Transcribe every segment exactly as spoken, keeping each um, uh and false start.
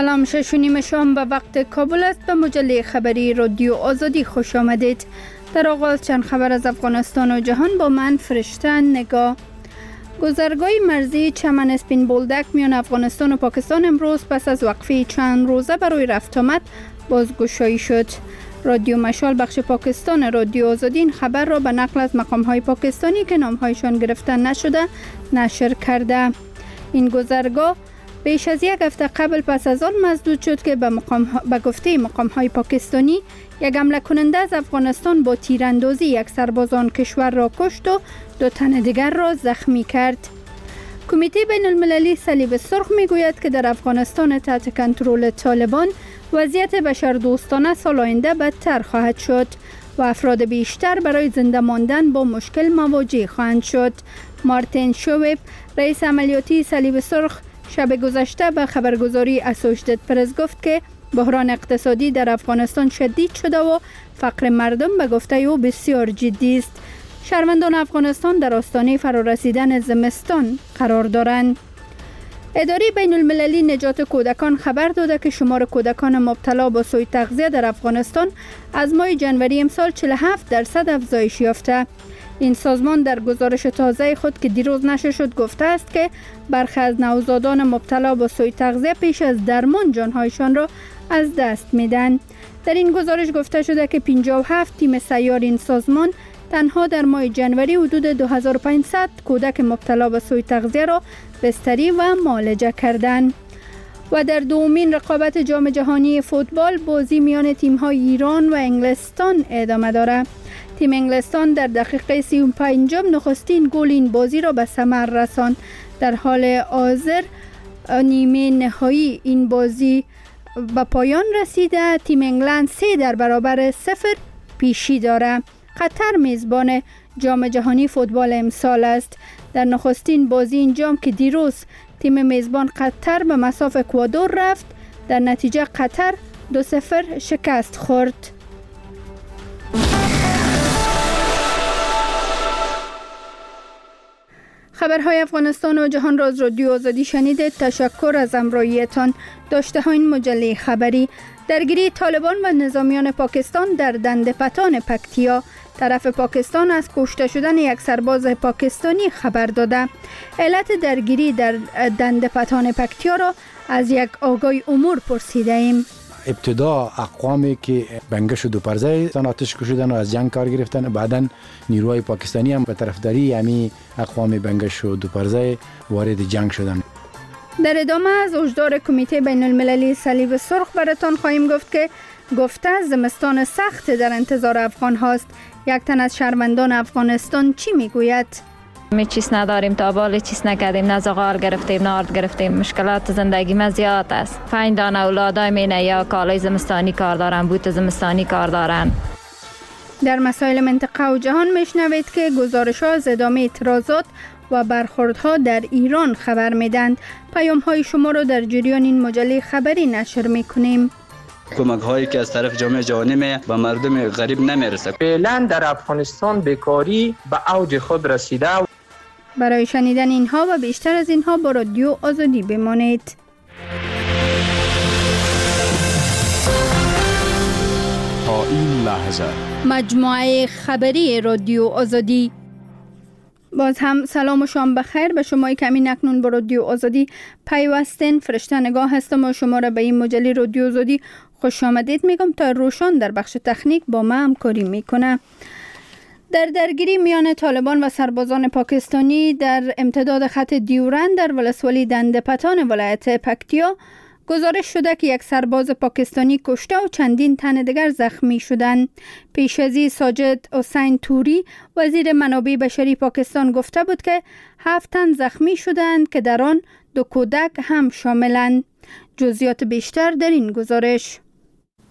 سلام، شش و نیم شام به وقت کابل است. به مجله خبری رادیو آزادی خوش آمدید. در آغاز چند خبر از افغانستان و جهان با من فرشته نگاه. گذرگاه مرزی چمن اسپین بولدک میان افغانستان و پاکستان امروز پس از وقفه چند روزه برای رفت آمد بازگشایی شد. رادیو مشال بخش پاکستان رادیو آزادی این خبر را به نقل از مقام‌های پاکستانی که نام‌هایشان گرفته نشده نشر کرده. این گذرگاه بیش از یک هفته قبل پس از آن مسدود شد که به مقام ها... به گفته مقام‌های پاکستانی یک حمله کننده از افغانستان با تیراندازی یک سرباز آن کشور را کشت و دو تن دیگر را زخمی کرد. کمیته بین المللی صلیب سرخ میگوید که در افغانستان تحت کنترل طالبان وضعیت بشردوستانه سال آینده بدتر خواهد شد و افراد بیشتر برای زنده ماندن با مشکل مواجه خواهند شد. مارتین شویب، رئیس عملیاتی صلیب سرخ، شب گذشته به خبرگزاری اسوشیتد پرس گفت که بحران اقتصادی در افغانستان شدید شده و فقر مردم به گفته او بسیار جدی است. شهروندان افغانستان در آستانه فرارسیدن زمستان قرار دارند. اداره بین المللی نجات کودکان خبر داده که شمار کودکان مبتلا به سوء تغذیه در افغانستان از ماه جنوری امسال چهل و هفت درصد افزایش یافته. این سازمان در گزارش تازه خود که دیروز نشر شد گفته است که برخی از نوزادان مبتلا به سوء تغذیه پیش از درمان جانهایشان را از دست میدن. در این گزارش گفته شده که پنجاه و هفت تیم سیار این سازمان تنها در ماه جنوری حدود دو هزار و پانصد کودک مبتلا به سوء تغذیه را بستری و معالجه کردند. و در دومین رقابت جام جهانی فوتبال بازی میان تیم‌های ایران و انگلستان ادامه دارد. تیم انگلستان در دقیقه سی و پنجم نخستین گل این بازی را به ثمر رساند. در حال حاضر نیمه نهایی این بازی به پایان رسیده. تیم انگلند سه در برابر صفر پیشی دارد. قطر میزبان جام جهانی فوتبال امسال است. در نخستین بازی این جام که دیروز تیم میزبان قطر به مصاف اکوادور رفت، در نتیجه قطر دو صفر شکست خورد. خبرهای افغانستان و جهان را از رادیو آزادی شنیدید. تشکر از همراهیتان. داشته ها این مجله خبری. درگیری طالبان و نظامیان پاکستان در دندپتان پکتیا. طرف پاکستان از کشته شدن یک سرباز پاکستانی خبر داده. علت درگیری در دندپتان پکتیا را از یک آگاه امور پرسیده ایم. ابتدا اقوامی که بنگش و دوپرزه آتش کشیدن و از جنگ کار گرفتن، بعدن نیروهای پاکستانی هم به طرفداری همین اقوام بنگش و دوپرزه وارد جنگ شدن. در ادامه از هشدار کمیته بین المللی صلیب سرخ براتان خواهیم گفت که گفته زمستان سخت در انتظار افغان هاست. یک تن از شهروندان افغانستان چی میگوید؟ می چیز نداریم، تا بال چیز نکردیم، نه زغال گرفتیم، نه آرد گرفتیم. مشکلات زندگی ما زیاد است. پنج دانه اولادای مینه یا کالای زمستانی کار دارن، بوت زمستانی کار دارن. در مسائل منطقه و جهان میشنوید که گزارش ها از ادامه اعتراضات و برخوردها در ایران خبر میدند. پیام های شما را در جریان این مجله خبری نشر میکنیم. کمک هایی که از طرف جامعه جهانی می به مردم غریب نمیرسه. فعلا در افغانستان بیکاری به اوج خود رسیده. برای شنیدن اینها و بیشتر از اینها با رادیو آزادی بمانید. تا این لحظه مجموعه خبری رادیو آزادی. باز هم سلام و شام بخیر به شمایی که همین اکنون با رادیو آزادی پیوستین. فرشته نگاه هستم و شما را به این مجله رادیو آزادی خوش آمدید میگم. تا روشان در بخش تکنیک با ما همکاری میکنه. در درگیری میان طالبان و سربازان پاکستانی در امتداد خط دیورند در ولسوالی دندپتان ولایت پکتیا گزارش شده که یک سرباز پاکستانی کشته و چندین تن دیگر زخمی شدند. پیش از این ساجد حسین توری وزیر منابع بشری پاکستان گفته بود که هفت تن زخمی شدند که در آن دو کودک هم شاملند. جزئیات بیشتر در این گزارش.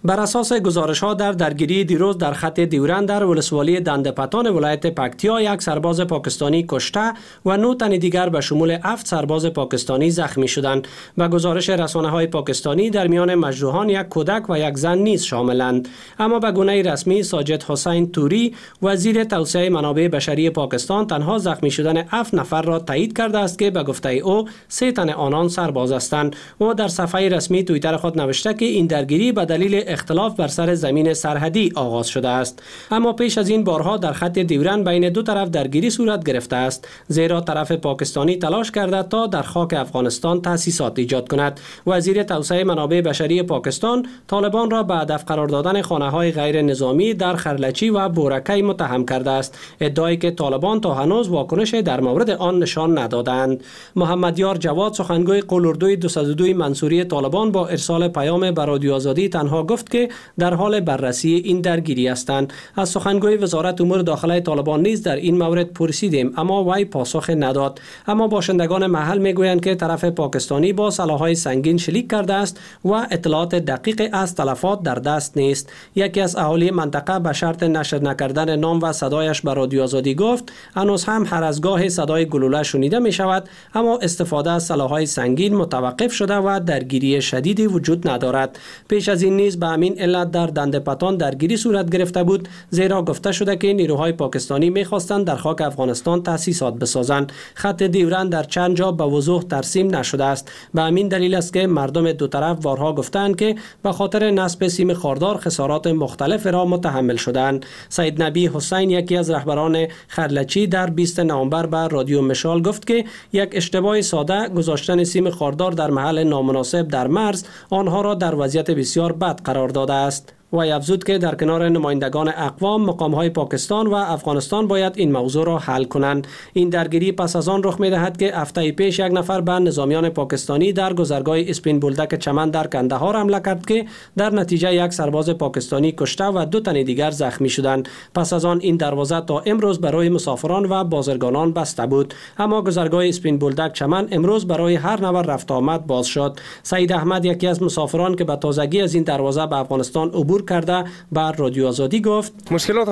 بر اساس گزارش‌ها در درگیری دیروز در خط دیورند در ولسوالی دندپتان ولایت پکتیا یک سرباز پاکستانی کشته و نه تن دیگر به شمول هفت سرباز پاکستانی زخمی شدند. و گزارش رسانه‌های پاکستانی در میان مجروحان یک کودک و یک زن نیز شاملند. اما به گونه رسمی ساجد حسین توری وزیر توسعه منابع بشری پاکستان تنها زخمی شدن هفت نفر را تایید کرده است که به گفته او سه تن آنان سرباز هستند. او در صفحه رسمی توییتر خود نوشته که این درگیری به دلیل اختلاف بر سر زمین سرحدی آغاز شده است. اما پیش از این بارها در خط دیورند بین دو طرف درگیری صورت گرفته است، زیرا طرف پاکستانی تلاش کرده تا در خاک افغانستان تأسیسات ایجاد کند. وزیر توسعه منابع بشری پاکستان طالبان را به هدف قرار دادن خانه‌های غیر نظامی در خرلچی و بورکی متهم کرده است، ادعایی که طالبان تا هنوز واکنش در مورد آن نشان ندادند. محمد یار جواد سخنگوی قلوردوی دویست و دو منصوری طالبان با ارسال پیام به رادیو آزادی تنها گفت که در حال بررسی این درگیری هستند. از سخنگوی وزارت امور داخله طالبان نیز در این مورد پرسیدیم، اما وی پاسخ نداد. اما باشندگان محل میگویند که طرف پاکستانی با سلاح‌های سنگین شلیک کرده است و اطلاعات دقیق از تلفات در دست نیست. یکی از اهالی منطقه به شرط نشر نکردن نام و صدایش به رادیو آزادی گفت هنوز هم هر از گاه صدای گلوله شنیده می شود، اما استفاده از سلاح‌های سنگین متوقف شده و درگیری شدیدی وجود ندارد. پیش از این نیز به همین علت در دندپتان درگیری صورت گرفته بود، زیرا گفته شده که نیروهای پاکستانی می‌خواستند در خاک افغانستان تأسیسات بسازند. خط دیورند در چند جا به وضوح ترسیم نشده است. به همین دلیل است که مردم دو طرف بارها گفتند که به خاطر نصب سیم خاردار خسارات مختلف را متحمل شدند. سید نبی حسین یکی از رهبران خرلچی در بیستم نوامبر به رادیو مشال گفت که یک اشتباه ساده گذاشتن سیم خاردار در محل نامناسب در مرز آنها را در وضعیت بسیار بد قرار داده است. و افزود که در کنار نمایندگان اقوام مقام‌های پاکستان و افغانستان باید این موضوع را حل کنند. این درگیری پس از آن رخ می‌دهد که هفته پیش یک نفر به نظامیان پاکستانی در گذرگاه اسپین بولدک چمن در کندهار حمله کرد که در نتیجه یک سرباز پاکستانی کشته و دو تن دیگر زخمی شدند. پس از آن این دروازه تا امروز برای مسافران و بازرگانان بسته بود، اما گذرگاه اسپین بولدک چمن امروز برای هر نفر رفت آمد باز شد. سعید احمد یکی از مسافران که به تازگی از این دروازه به افغانستان عبور کرده بر رادیو آزادی گفت مشکلات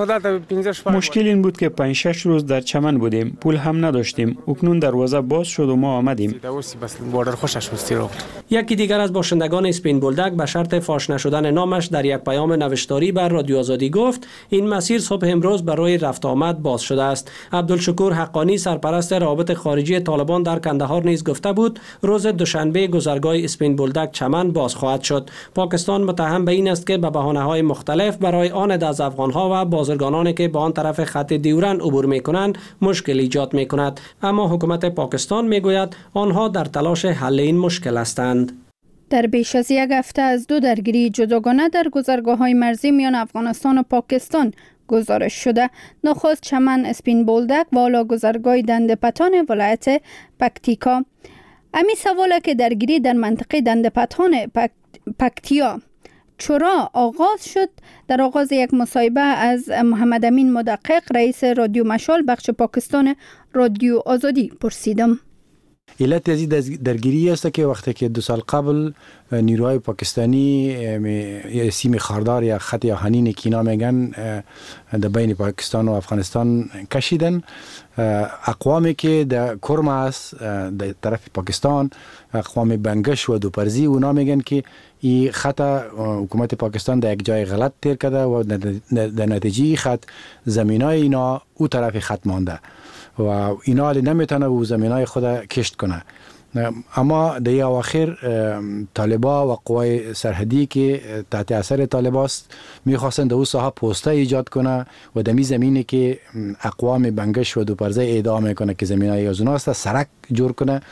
مشکل این بود که پنج شش روز در چمن بودیم، پول هم نداشتیم. اکنون دروازه باز شد و ما آمدیم. یکی دیگر از باشندگان اسپین بولدک به شرط فاش نشدن نامش در یک پیام نوشتاری بر رادیو آزادی گفت این مسیر صبح امروز برای رفت آمد باز شده است. عبدالشکور حقانی سرپرست روابط خارجی طالبان در کندهار نیز گفته بود روز دوشنبه گذرگاه اسپین بولدک چمن باز خواهد شد. پاکستان متهم به این است که به بهانه‌های مختلف برای آن از افغان‌ها و بازرگانانی که به آن طرف خط دیورند عبور می‌کنند مشکل ایجاد می‌کند، اما حکومت پاکستان می‌گوید آنها در تلاش حل این مشکل هستند. در بیش از یک هفته از دو درگیری جداگانه در گذرگاه‌های مرزی میان افغانستان و پاکستان گزارش شده. نخست چمن اسپین بولدک و حالا گذرگاه دندپتان ولایت پکتیکا. امی سواله که درگیری در منطقه دندپتان پک... پکتیا چرا آغاز شد؟ در آغاز یک مصاحبه از محمد امین مدقق رئیس رادیو مشال بخش پاکستان رادیو آزادی پرسیدم. علت از درگیری است که وقتی که دو سال قبل نیروهای پاکستانی سیم خاردار یا خط آهنین که اینا میگن در بین پاکستان و افغانستان کشیدن، اقوامی که در کرم است در طرف پاکستان، اقوام بنگش و دوپرزی، اونا میگن که این خط حکومت پاکستان در یک جای غلط تیر کرده و در نتیجه خط زمینای اینا او طرف خط مانده و اینا علی نمیتونه او زمینای خود کشت کنه. اما در اواخر طالبا و قوای سرحدی که تحت اثر طالباست میخواستن در او ساحه پوسته ایجاد کنه و در می زمینی که اقوام بنگش و دوپرزه ادعا میکنه که زمینای از اوناست سرک جور کنه.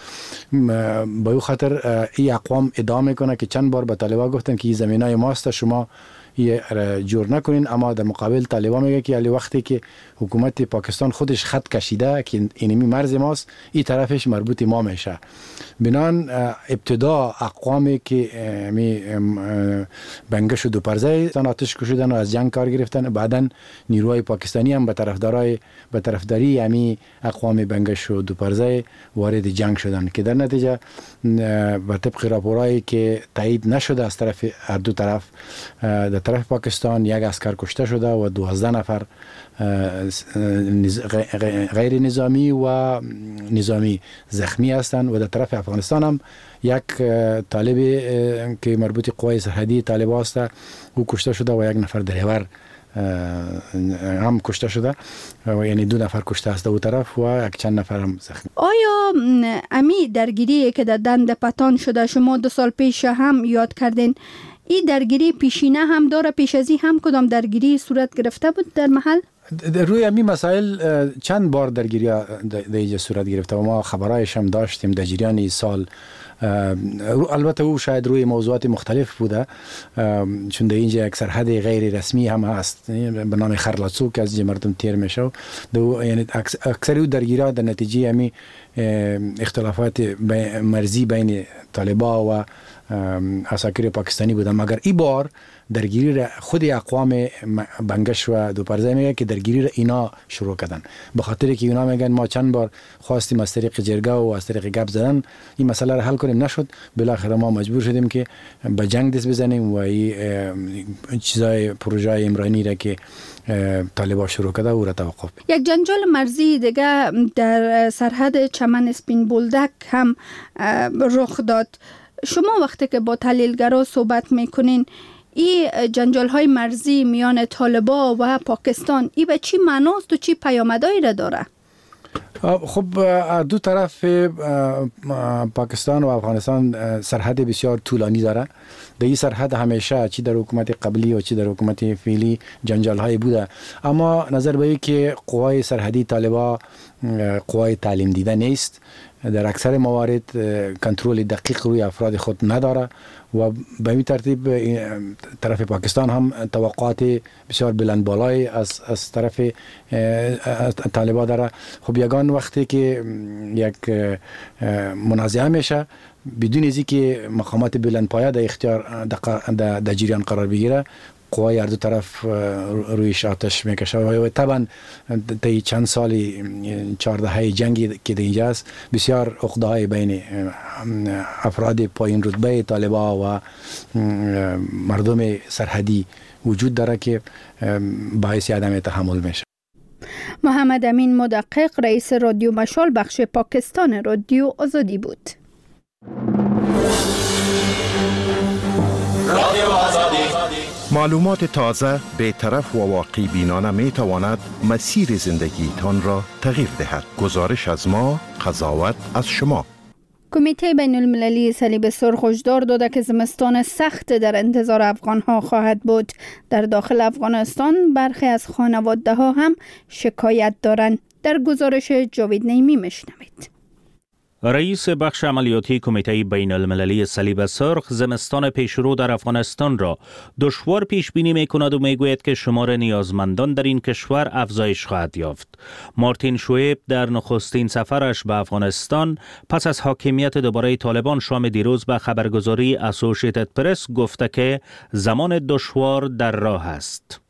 با او خاطر این اقوام ادعا میکنه که چند بار به طالبا گفتن که این زمینای ماست، شما یه جور نکنین. اما در مقابل طالبان میگه که علی وقتی که حکومت پاکستان خودش خط کشیده که اینمی مرز ماست، این طرفش مربوط ما میشه. بنان ابتدا اقوامی که می بنگش و دوپرزه آتش کشیدن و از جنگ کار گرفتن، بعدن نیروهای پاکستانی هم به طرفدارای به طرفداری همی اقوام بنگش و دوپرزه وارد جنگ شدن که در نتیجه به طبق راپورایی که تایید نشده از طرف هر دو طرف، در طرف پاکستان یک اسکر کشته شده و دوازده نفر غیر نظامی و نظامی زخمی هستند و در طرف افغانستان هم یک طالب که مربوط قوای سرحدی طالب است او کشته شده و یک نفر دریور هم کشته شده و یعنی دو نفر کشته است دو طرف و یک چند نفر هم زخمی. آیا امی درگیری که در دنده پتان شده شما دو سال پیش هم یاد کردین، این درگیری پیشینه هم داره؟ پیش ازی هم کدام درگیری صورت گرفته بود در محل؟ روی امی مسائل چند بار درگیری در اینجا صورت گرفته و ما خبرایش هم داشتیم در جریان این سال. البته او شاید روی موضوعات مختلف بوده، چون در اینجا یک سرحد غیر رسمی هم هست به نام خرلاتسو که از اینجا مردم تیر میشه. یعنی اکثر او درگیری در نتیجه امی اختلافات مرزی بین طالبان و عساکر پاکستانی بوده. مگر این بار درگیری را خود اقوام بنگش و دوپرزه میگه که درگیری را اینا شروع کردن، به خاطر که اینا میگن ما چند بار خواستیم از طریق جرگه و از طریق گپ زدن این مسئله را حل کنیم، نشد. بالاخره ما مجبور شدیم که به جنگ دست بزنیم و این چیزای پروژه عمرانی را که طالبان شروع کرده او را توقف. یک جنجال مرزی دیگه در سرحد چمن اسپین بولدک هم رخ داد. شما وقتی که با تحلیلگرا صحبت میکنین این جنجال های مرزی میان طالبان و پاکستان ای به چی معناست و چی پیامدایی را داره؟ خب دو طرف پاکستان و افغانستان سرحد بسیار طولانی داره. در این سرحد همیشه چی در حکومت قبلی و چی در حکومت فعلی جنجال های بوده، اما نظر به این که قوای سرحدی طالبان قوای تعلیم دیده نیست، در اکثر موارد کنترل دقیق روی افراد خود نداره و به این ترتیب طرف پاکستان هم توقعات بسیار بلند بالای از از طرف طالبان داره. خب یگان وقتی که یک منازعه میشه بدون از اینکه مقامات بلند پایه در اختیار در جریان قرار بگیره، قوای هر دو طرف رویش آتش میکشه و طبعا طی چند سالی چهارده جنگی که اینجا است بسیار عقده های بین افراد پایین رتبه طالبان و مردم سرحدی وجود داره که باعث عدم تحمل میشه. محمد امین مدقق رئیس رادیو مشال بخش پاکستان رادیو آزادی بود. رادیو آزادی. معلومات تازه، بی‌طرف و واقع بینانه می تواند مسیر زندگی تان را تغییر دهد. گزارش از ما، قضاوت از شما. کمیته بین المللی صلیب سرخ هشدار داده که زمستان سخت در انتظار افغان‌ها خواهد بود. در داخل افغانستان برخی از خانواده‌ها هم شکایت دارند. در گزارش جاوید نیمی میشنوید. رئیس بخش عملیاتی کمیته بین المللی صلیب سرخ زمستان پیشرو در افغانستان را دشوار پیش بینی می کند و می گوید که شمار نیازمندان در این کشور افزایش خواهد یافت. مارتین شویب در نخستین سفرش به افغانستان پس از حاکمیت دوباره طالبان شام دیروز به خبرگزاری اسوسییتد پرس گفته که زمان دشوار در راه است.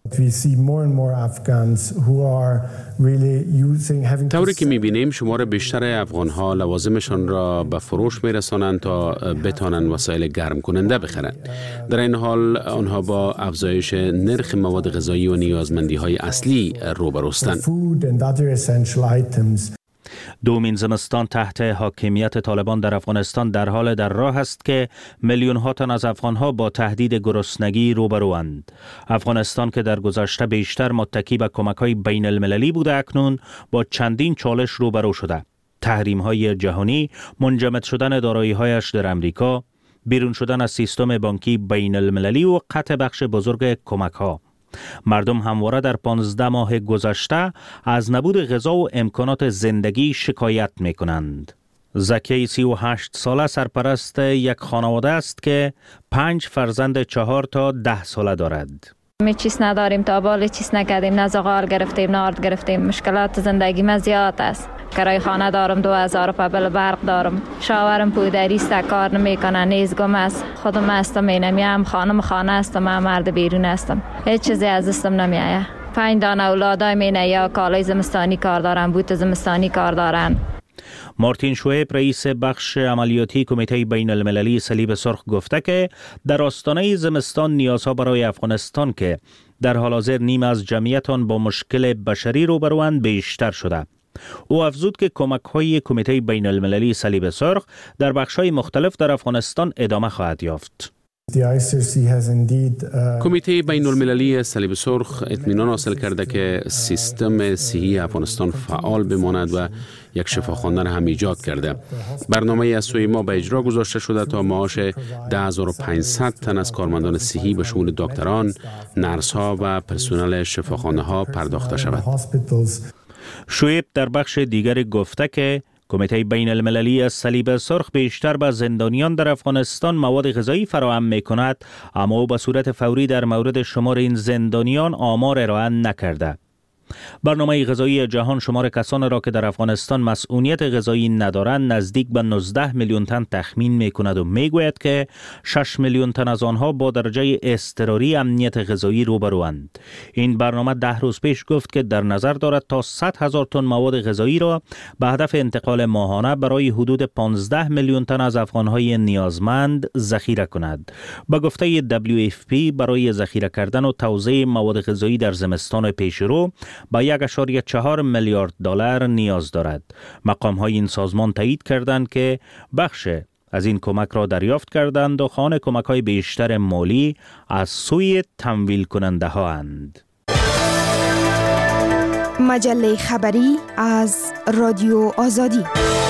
طوری که می‌بینیم شمار بیشتر افغان‌ها لوازمشان را به فروش می‌رسانند تا بتوانند وسایل گرم کننده بخرند. در این حال آنها با افزایش نرخ مواد غذایی و نیازمندی‌های اصلی روبروستند. دومین زمستان تحت حاکمیت طالبان در افغانستان در حال در راه است که میلیون ها تن از افغان‌ها با تهدید گرسنگی روبروند. افغانستان که در گذشته بیشتر متکی به کمک‌های بین المللی بوده اکنون با چندین چالش روبرو شده. تحریم‌های جهانی، منجمد شدن دارایی‌هایش در امریکا، بیرون شدن از سیستم بانکی بین المللی و قطع بخش بزرگ کمک‌ها. مردم همواره در پانزده ماه گذشته از نبود غذا و امکانات زندگی شکایت می کنند. زکی سی و هشت ساله سرپرست یک خانواده است که پنج فرزند چهار تا ده ساله دارد. می چیز نداریم، تا بال چیز نکردیم، نه زغال گرفتیم نه آرد گرفتیم. مشکلات زندگی من زیاد است. کرای خانه دارم، دو هزار روپیه بل برق دارم. شاورم پودری است، کار نمیکنه، نیزگم است. خودم هستم، اینم خانم خانه هستم، من مرد بیرون هستم. هیچ چیزی از دستم نمیآید. پنج دانه اولادای مینه یا کالای زمستانی کار دارن، بوت زمستانی کار دارن. مارتین شویب رئیس بخش عملیاتی کمیته بین المللی صلیب سرخ گفته که در آستانه زمستان نیازها برای افغانستان که در حال حاضر نیم از جمعیت آن با مشکل بشری روبروند بیشتر شده. او افزود که کمک‌های کمیته بین المللی صلیب سرخ در بخش‌های مختلف در افغانستان ادامه خواهد یافت. کمیته بین المللی صلیب سرخ اطمینان حاصل کرده که سیستم صحی افغانستان فعال بماند و یک شفاخانه را هم ایجاد کرده. برنامه از سوی ما به اجرا گذاشته شده تا معاش ده هزار و پانصد تن از کارمندان صحی به شمول دکتران، نرس‌ها و پرسنل شفاخانه‌ها پرداخته شود. شویب در بخش دیگر گفته که کمیته بین المللی از صلیب سرخ بیشتر به زندانیان در افغانستان مواد غذایی فراهم می کند، اما به صورت فوری در مورد شمار این زندانیان آمار ارائه نکرده. برنامه غذایی جهان شمار کسان را که در افغانستان مسئولیت غذایی ندارند نزدیک به نوزده میلیون تن تخمین می کند و می گوید که شش میلیون تن از آنها با درجه اضطراری امنیت غذایی روبروند. این برنامه ده روز پیش گفت که در نظر دارد تا صد هزار تن مواد غذایی را به هدف انتقال ماهانه برای حدود پانزده میلیون تن از افغانهای نیازمند ذخیره کند. به گفته دبلیو اف پی برای ذخیره کردن و توزیع مواد غذایی در زمستان پیشرو با یک اشاری چهار میلیارد دلار نیاز دارد. مقام های این سازمان تایید کردند که بخش از این کمک را دریافت کردند و خوان کمک های بیشتر مالی از سوی تمویل کننده ها اند. مجله خبری از رادیو آزادی.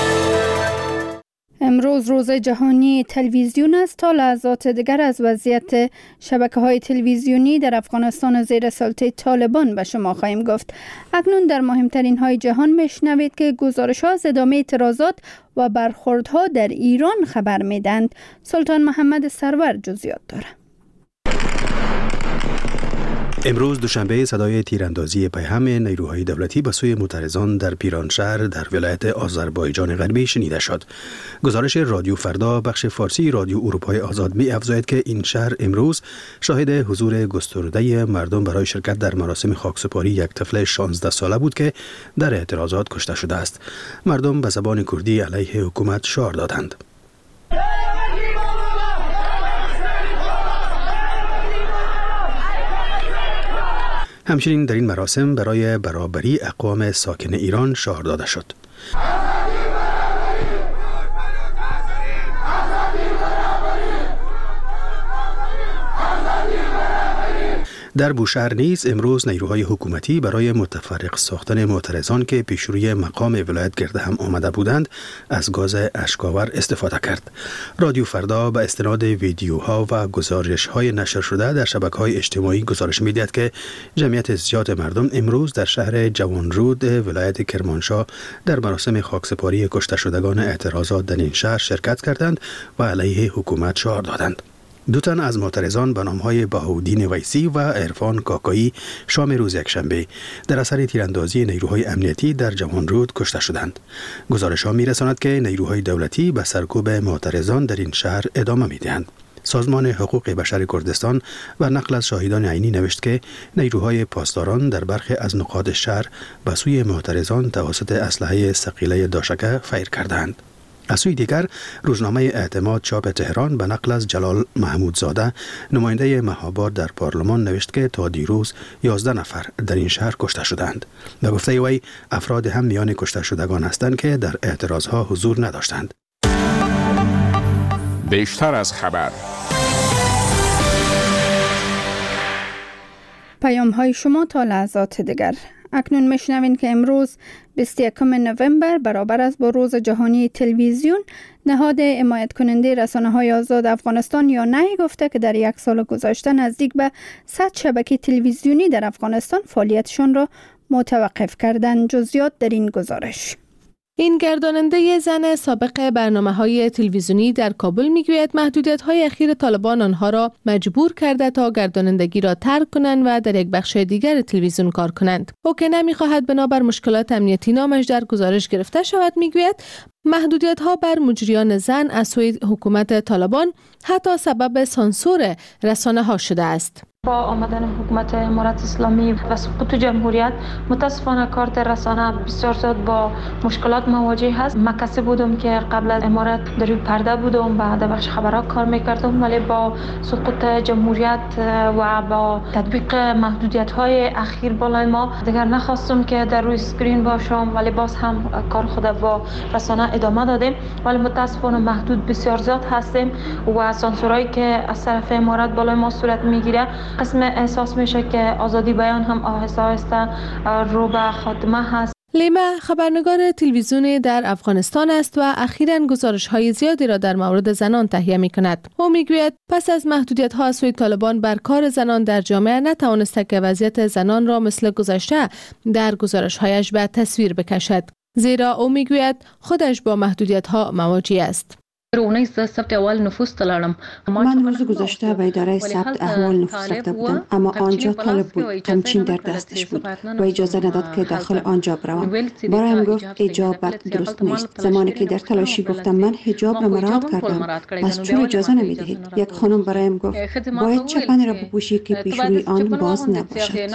امروز روز جهانی تلویزیون است. تا لحظات دیگر از وضعیت شبکه‌های تلویزیونی در افغانستان زیر سلطه طالبان به شما خواهیم گفت. اکنون در مهمترین های جهان میشنوید که گزارش‌ها از ادامه اعتراضات و برخوردها در ایران خبر میدند. سلطان محمد سرور جزئیات دارد. امروز دوشنبه صدای تیراندازی پیهم نیروهای دولتی به سوی معترضان در پیرانشهر در ولایت آذربایجان غربی شنیده شد. گزارش رادیو فردا بخش فارسی رادیو اروپای آزاد می افزاید که این شهر امروز شاهد حضور گسترده مردم برای شرکت در مراسم خاکسپاری یک طفل شانزده ساله بود که در اعتراضات کشته شده است. مردم به زبان کردی علیه حکومت شعار دادند. همچنین در این مراسم برای برابری اقوام ساکن ایران شعار داده شد. در بوشهر نیز امروز نیروهای حکومتی برای متفرق ساختن معترضان که پیشروی مقام ولایت گرده هم آمده بودند از گاز اشک‌آور استفاده کرد. رادیو فردا به استناد ویدیوها و گزارش‌های نشر شده در شبکه‌های اجتماعی گزارش می‌دهد که جمعیت زیاد مردم امروز در شهر جوانرود ولایت کرمانشاه در مراسم خاکسپاری کشته شدگان اعتراضات در این شهر شرکت کردند و علیه حکومت شعار دادند. دو تن از معترضان به نام‌های بهاءالدین ویسی و عرفان کاکایی شام روز یکشنبه در اثر تیراندازی نیروهای امنیتی در جوانرود کشته شدند. گزارش‌ها می‌رساند که نیروهای دولتی به سرکوب معترضان در این شهر ادامه می‌دهند. سازمان حقوق بشر کردستان و نقل از شاهدان عینی نوشت که نیروهای پاسداران در برخی از نقاط شهر به سوی معترضان توسط اسلحه ثقیله داشکه فیر کردند. از سوی دیگر روزنامه اعتماد چاپ تهران به نقل از جلال محمودزاده نماینده مهاباد در پارلمان نوشت که تا دیروز یازده نفر در این شهر کشته شدند. به گفته وی افراد هم میان کشته شدگان هستند که در اعتراضها حضور نداشتند. بیشتر از خبر پیام های شما تا لحظات دیگر. اکنون میشنوین که امروز بیست و یکم نوامبر برابر است با روز جهانی تلویزیون، نهاد حمایت کننده رسانه های آزاد افغانستان یا نهی گفته که در یک سال گذشته نزدیک به صد شبکه تلویزیونی در افغانستان فعالیتشان را متوقف کردند. جزئیات در این گزارش. این گرداننده زن سابق برنامه‌های تلویزیونی در کابل میگوید محدودیت‌های اخیر طالبان آنها را مجبور کرده تا گردانندگی را ترک کنند و در یک بخش دیگر تلویزیون کار کنند. او که نمی‌خواهد بنابر مشکلات امنیتی نامش در گزارش گرفته شود میگوید محدودیت‌ها بر مجریان زن از سوی حکومت طالبان حتی سبب سانسور رسانه‌ها شده است. با آمدن حکومت امارت اسلامی و سقوط جمهوریت متاسفانه کارت رسانه بسیار زیاد با مشکلات مواجه هست. من کسی بودم که قبل از امارت در روی پرده بودم و در بخش خبرها کار میکردم، ولی با سقوط جمهوریت و با تطبیق محدودیت های اخیر بالای ما دیگر نخواستم که در روی اسکرین باشم، ولی باز هم کار خود با رسانه ادامه دادیم. ولی متاسفانه محدود بسیار زیاد هستیم و سانسورایی که از طرف امارت بالای ما صورت میگیره قسم احساس میشه که آزادی بیان هم آهسته آهسته رو به خاتمه هست. لیما خبرنگار تلویزیونی در افغانستان است و اخیراً گزارش‌های زیادی را در مورد زنان تهیه می‌کند. او میگوید پس از محدودیت‌ها از سوی طالبان بر کار زنان در جامعه نتوانسته که وضعیت زنان را مثل گذشته در گزارش‌هایش به تصویر بکشد. زیرا او میگوید خودش با محدودیت‌ها مواجه است. من روز گذشته به اداره ثبت احوال نفوس رفته بودم، اما آنجا طالب بود، همچین در دستش بود و اجازه نداد که داخل آنجا بروم. برایم گفت حجاب وقت درست نیست. زمانی که در تلاشی گفتم من حجاب را مراعات کردم، پس چون اجازه نمیدهید؟ یک خانم برایم گفت باید چپنی را بپوشی که پیشروی آن باز نباشد.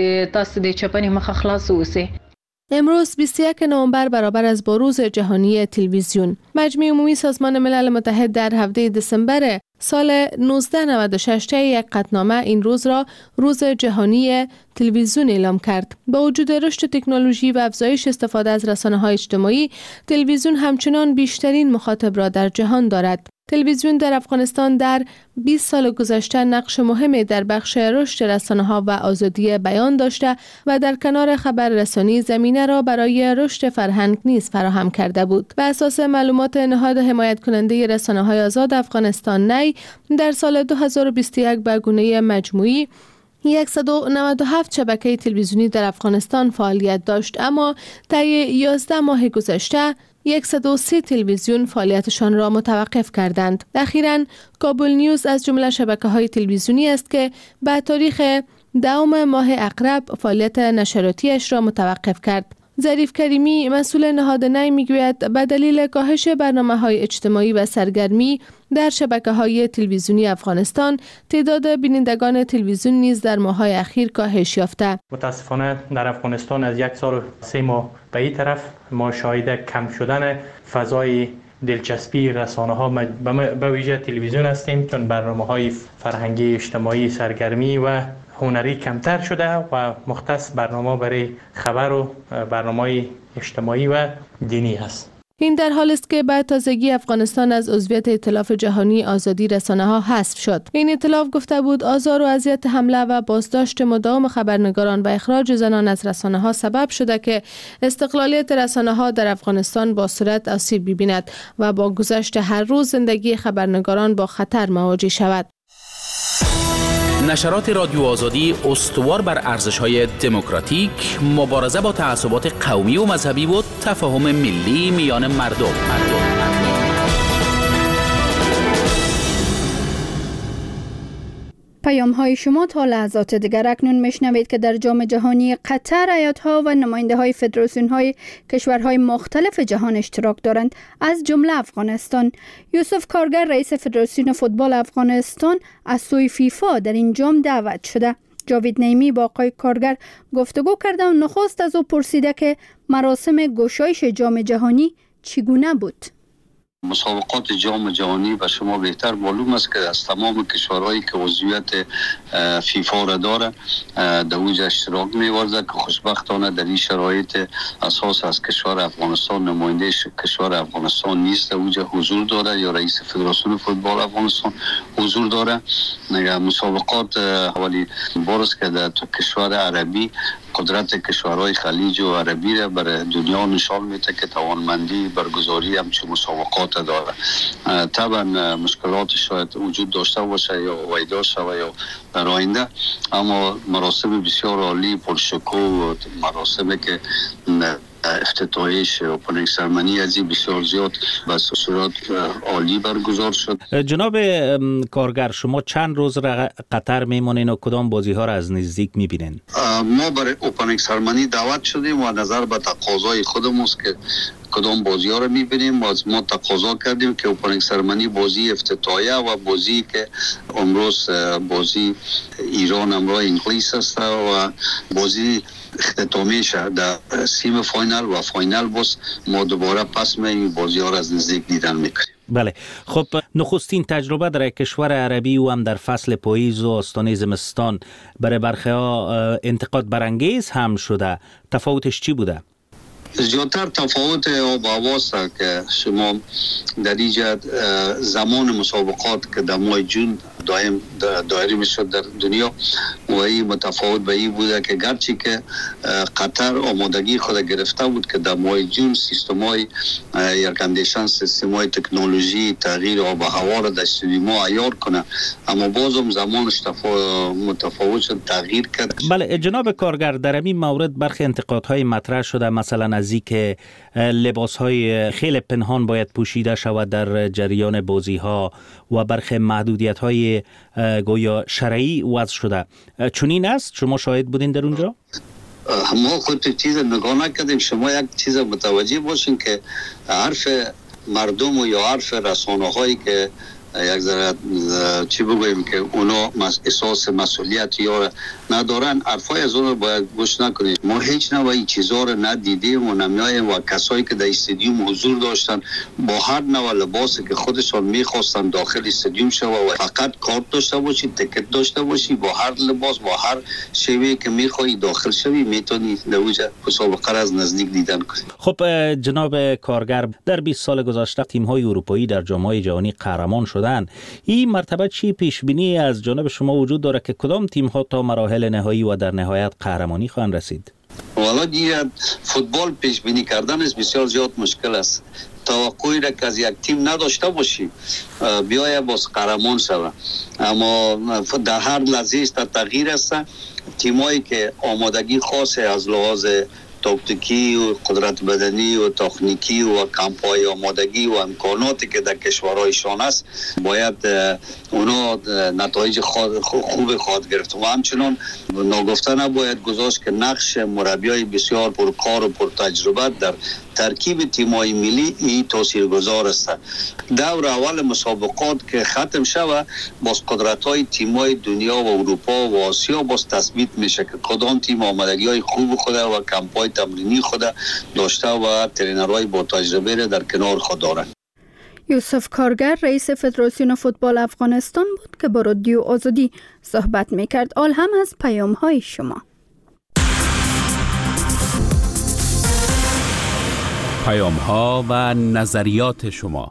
امروز بیست و یکم نوامبر برابر است با روز جهانی تلویزیون. مجمع عمومی سازمان ملل متحد در هفده دسامبر سال نوزده نود و شش طی یک قطعنامه این روز را روز جهانی تلویزیون اعلام کرد. با وجود رشد تکنولوژی و افزایش استفاده از رسانه‌های اجتماعی، تلویزیون همچنان بیشترین مخاطب را در جهان دارد. تلویزیون در افغانستان در بیست سال گذشته نقش مهمی در بخش رشد رسانه‌ها و آزادی بیان داشته و در کنار خبررسانی زمینه را برای رشد فرهنگ نیز فراهم کرده بود. بر اساس معلومات نهاد حمایت کننده رسانه‌های آزاد افغانستان نی، در سال دو هزار و بیست و یک به گونه مجموعی صد و نود و هفت شبکه تلویزیونی در افغانستان فعالیت داشت، اما طی یازده ماه گذشته صد و سه تلویزیون فعالیتشان را متوقف کردند. اخیراً کابل نیوز از جمله شبکه‌های تلویزیونی است که به تاریخ دوم ماه اقرب فعالیت نشراتیش را متوقف کرد. ظریف کریمی مسئول نهاد نی میگوید به دلیل کاهش برنامه‌های اجتماعی و سرگرمی در شبکه‌های تلویزیونی افغانستان، تعداد بینندگان تلویزیون نیز در ماه‌های اخیر کاهش یافته. متاسفانه در افغانستان از یک سال و سه ماه به این طرف ما شاهد کم شدن فضای دلچسپی رسانه‌ها به ویژه تلویزیون هستیم، چون برنامه‌های فرهنگی، اجتماعی، سرگرمی و هنری کمتر شده و مختص برنامه برای خبر و برنامه اجتماعی و دینی هست. این در حال است که بعد تازگی افغانستان از عضویت ائتلاف جهانی آزادی رسانه‌ها حذف شد. این ائتلاف گفته بود آزار و اذیت، حمله و بازداشت مداوم خبرنگاران و اخراج زنان از رسانه‌ها سبب شده که استقلالیت رسانه‌ها در افغانستان با سرعت آسیب ببیند و با گذشت هر روز زندگی خبرنگاران با خطر مواجه شود. نشرات رادیو آزادی استوار بر ارزش‌های دموکراتیک، مبارزه با تعصبات قومی و مذهبی و تفاهم ملی میان مردم. مردم. پیام های شما تا لحظات دیگر. اکنون میشنوید که در جام جهانی قطر ایالت‌ها و نماینده های فدراسیون های کشورهای مختلف جهان اشتراک دارند، از جمله افغانستان. یوسف کارگر رئیس فدراسیون فوتبال افغانستان از سوی فیفا در این جام دعوت شده. جاوید نعیمی با آقای کارگر گفتگو کرده و نخست از او پرسیده که مراسم گشایش جام جهانی چگونه بود. مسابقات جام جهانی به شما بهتر معلوم است که از تمام کشورهایی که عضویت فیفا را داره در اوج اشتراک می‌ورزد که خوشبختانه در این شرایط اساس از کشور افغانستان نماینده کشور افغانستان نیست در اوج حضور داره یا رئیس فدراسیون فوتبال افغانستان حضور داره. مسابقات اولی بار است که در کشور عربی قدرت کشورهای خلیج و عربی را برای دنیا نشان میده که توانمندی برگزاری همچون مسابقات داره. طبعا مشکلات شاید وجود داشته باشه یا ویدا شوه یا در آینده، اما مراسم بسیار عالی پرشکوه و مراسمی که افتتاحیش اوپنینگ سرمنی ازی بسیار زیاد و صورت عالی برگزار شد. جناب کارگر، شما چند روز را قطر میمونین و کدام بازی ها را از نزدیک میبینین؟ ما برای اوپنینگ سرمنی دعوت شدیم و نظر به تقاضای خودمون که کدام بازی ها رو میبینیم و ما تقاضا کردیم که اوپنینگ سرمنی بازی افتتاحیه و بازی که امروز بازی ایران امروز انگلیس است و بازی اختتامیش در سیم فاینال و فاینال باز ما دوباره پس می بازی ها رو از نزدیک دیدن میکنیم. بله، خب نخستین تجربه در کشور عربی و هم در فصل پاییز و آستانه زمستان برای برخی ها انتقاد برانگیز هم شده. تفاوتش چی بوده؟ زیادتر تفاوت آب و هوا است که شما در اینجا زمان مسابقات که در ماه جون دائم دایره میشد در دنیا و این متفاوت به این بوده که گرچه که قطر آمادگی خود گرفته بود که در ماه جون سیستم‌های ایر کندیشن، سیستم‌های تکنولوژی تغییر آب و هوا را در استادیوم عیار کنه، اما بازم زمانش متفاوت شد، تغییر کرد. بله جناب کارگر، در این مورد برخی انتقادهای مطرح شده، مثلا از اینکه لباس‌های خیلی پنهان باید پوشیده شود در جریان بازی‌ها و برخی محدودیت‌های گویا شرعی وضع شده. چنین است؟ شما شاهد بودین در اونجا؟ ما خود چیز نگاه نکردیم. شما یک چیز متوجه باشین که حرف مردم و یا حرف رسانه‌هایی که یک ذره چی بگویم که اونا احساس مسئولیت یا ندارن، حرفای از اون باید گوش نکنید. ما هیچ نوعی چیزا رو ندیدیم و نمیایم و کسایی که در استادیوم حضور داشتن با هر نوع لباسی که خودشان میخواستن داخل استادیوم شو و فقط کارت داشته باشی، تیکت داشته باشی، با هر لباس با هر شیوهی که میخوای داخل شوی میتونی لوجه مسابقه را از نزدیک دیدن کنی. خب جناب کارگر، در بیست سال گذشته تیم‌های اروپایی در جام‌های جهانی قهرمان شدند. این مرتبه چی پیش بینی از جانب شما وجود داره که کدام تیم‌ها تا مراحل نهایی و در نهایت قهرمانی خواهند رسید؟ والا دیگه فوتبال پیش بینی کردنش بسیار زیاد مشکل است. توقعی را که از یک تیم نداشته باشی بیای باز قهرمان شود، اما در هر لحظه است تغییر است. تیمایی که آمادگی خاصه از لحاظ تاکتیکی و قدرت بدنی و تکنیکی و کمپای آمادگی و امکاناتی که در کشورهایشان است باید اونا نتایج خوب خواهد گرفت و همچنان ناگفته نباید گذاشت که نقش مربیای بسیار پرکار و پرتجربه در ترکیب تیم‌های ملی این تاثیرگذار است. دور اول مسابقات که ختم شود باز قدرت‌های تیم‌های دنیا و اروپا و آسیا باز تثبیت میشه که کدام تیم آمادگی‌های خوب خود و کمپای تمرینی خود داشته و ترینرهای با تجربه را در کنار خود دارند. یوسف کارگر رئیس فدراسیون فوتبال افغانستان بود که با رادیو آزادی صحبت میکرد. آل هم از پیام‌های شما. پیام‌ها و نظریات شما.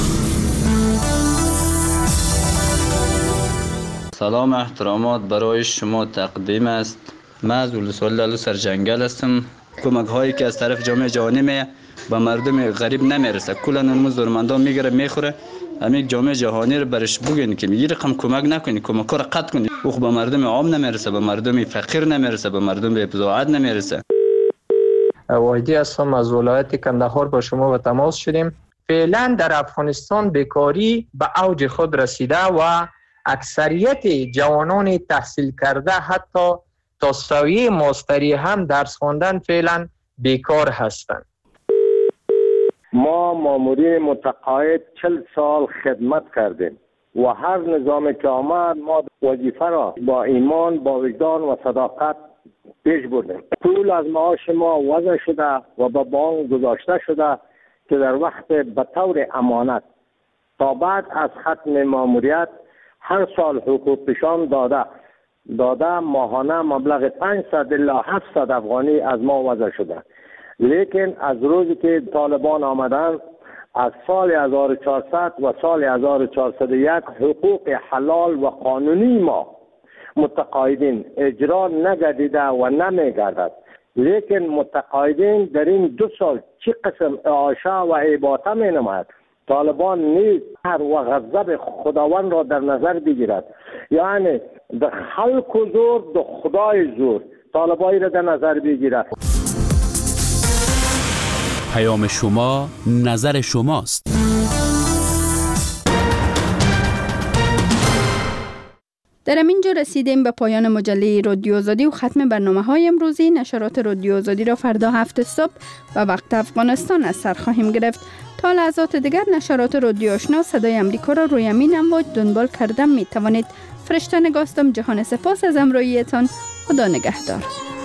سلام احترامات برای شما تقدیم است. من از ولسوالی لالو سرجنگل هستم. کمک هایی که از طرف جامعه جهانی می به مردم غریب نمیرسه، کلا اون ضرورتمندان میگیره میخوره. همین جامعه جهانی رو برش بگین که میگی رقم کمک نکنی، کمک رو قطع کنی، او به مردم عام نمیرسه، به مردم فقیر نمیرسه، به مردم به ابزاعت نمیرسه. واحدی هستم از ولایت کندهار با شما به تماس شدیم. فعلا در افغانستان بیکاری به اوج خود رسیده و اکثریت جوانان تحصیل کرده حتی تا سویه ماستری هم درس خواندن فعلا بیکار هستند. ما مامورین متقاعد چل سال خدمت کردیم و هر نظام که آمد ما وظیفه را با ایمان، با وجدان و صداقت پیش بردیم. پول از معاش ما وضع شده و به بانک گذاشته شده که در وقت به طور امانت تا بعد از ختم ماموریت هر سال حقوق پیشان داده داده ماهانه مبلغ پانصد الی هفتصد افغانی از ما وضع شده. لیکن از روزی که طالبان آمدن از سال هزار و چهارصد و سال هزار و چهارصد و یک حقوق حلال و قانونی ما متقاعدین اجرا نگردیده و نمیگردد. لیکن متقاعدین در این دو سال چی قسم اعاشه و اباطه می نماید. طالبان نیز هر و غضب خداوند را در نظر بگیرد، یعنی در خلق و زور در خدای زور طالبایی را در نظر بگیرد. پیام شما نظر شماست. در همینجا رسیدیم به پایان مجله رادیو آزادی و ختم برنامه های امروزی. نشرات رادیو آزادی را فردا هفت صبح و وقت افغانستان از سر خواهیم گرفت. تا لحظات دیگر نشرات رادیو آشنا صدای امریکا را روی امین امواج دنبال کردن می توانید. فرشته نگاستم. جهان سپاس از همراهیتان. خدا نگهدار.